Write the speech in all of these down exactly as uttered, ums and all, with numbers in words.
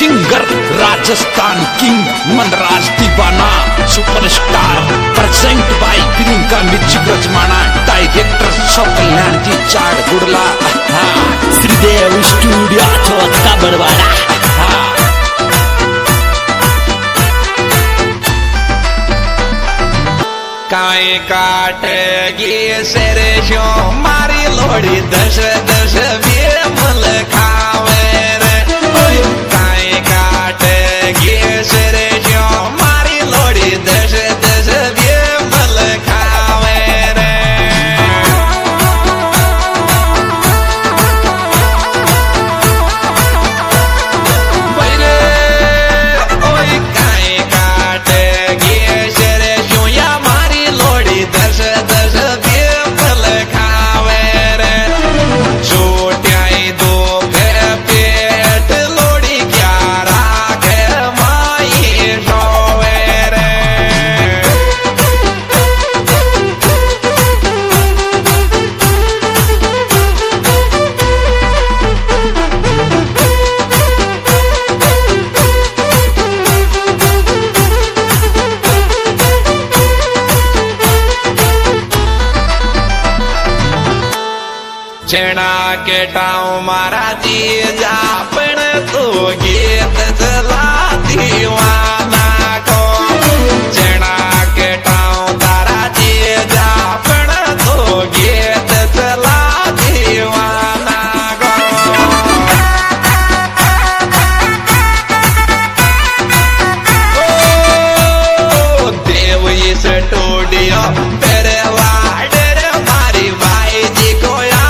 singer Rajasthan king Manraj दीवाना superstar present by Priyanka music रचमाना director सब कल्याण जी चाड़ गुड़ला श्रीदेव स्टूडियो छोटा बड़वाड़ा काए काटेगी सेरे शो मारी लोड़ी दश दश बेमल खावे रे काए काटेगी सेरे शो मारी लोड़ी दश दश बेमल खावे रे बरे ओए काए काटेगी सेरे शो या दस दस बेमल खावे रे छोट्याई दो के पेट लोड़ी क्या राखे माई सोवे रे चना के टाऊ मारा जी जापन तो गीत चला दीवाना को चना के टाऊ तारा जी जापन तो गीत चला दीवाना को ओ देव इस टोडियो तेरे वाडर मारी भाई जी को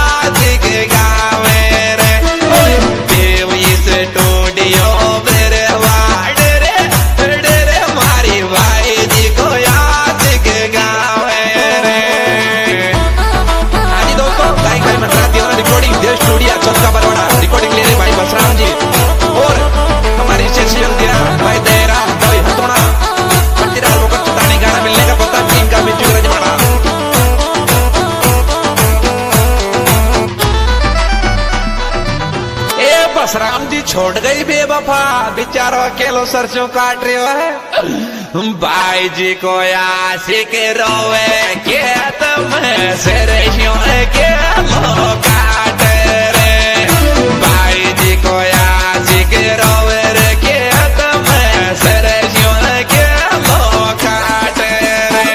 राम जी छोड़ गई बेवफा बेचारो अकेलो सरसों काट रहे है भाई जी को आशिक रोवे खेत में सरसों के लो काट रे भाई जी को आशिक रोवे रे खेत में सरसों के लो काट रे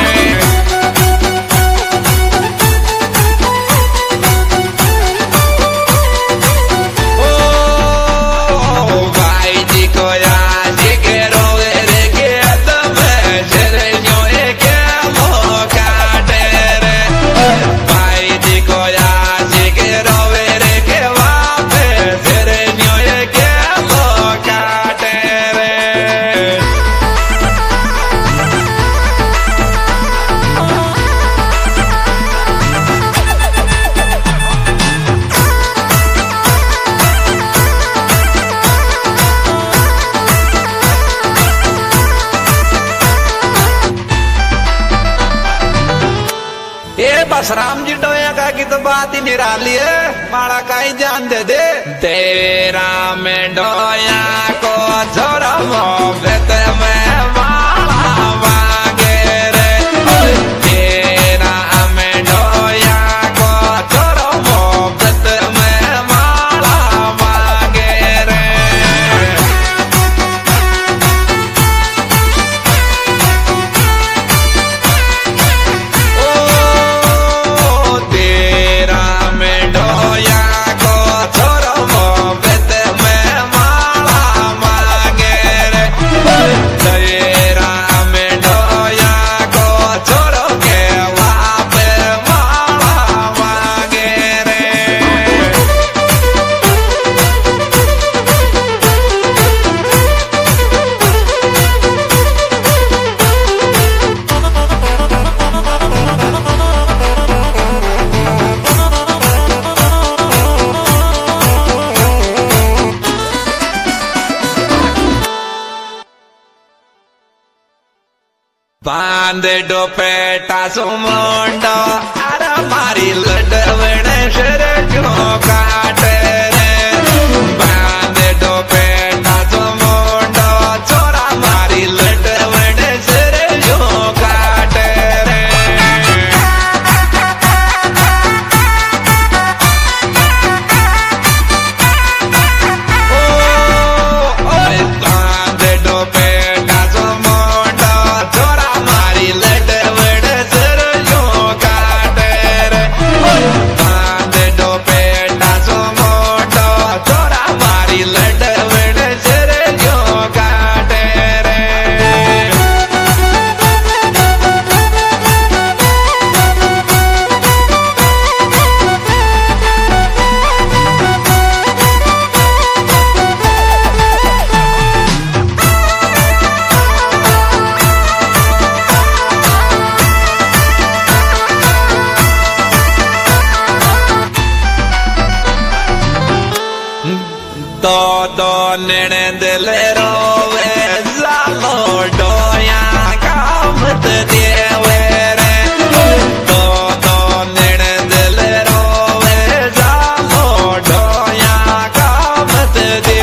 बस राम जी डोया का की तो बात ही निराली है माड़ा का ही जान दे दे तेरा में डोया को छोरा मोहब्बत में माला मांगे रे तेरा में डोया को छोरा मोहब्बत में माला मांगे रे बांधे डोपेटा सुमुंडो अरे मारी लडवण शर क्यों काट रे बांधे डोपेटा दो निण दिल रोवे जालो डोया कामत देवे रे दो दो निण दिल रोवे जालो डोया कामत दे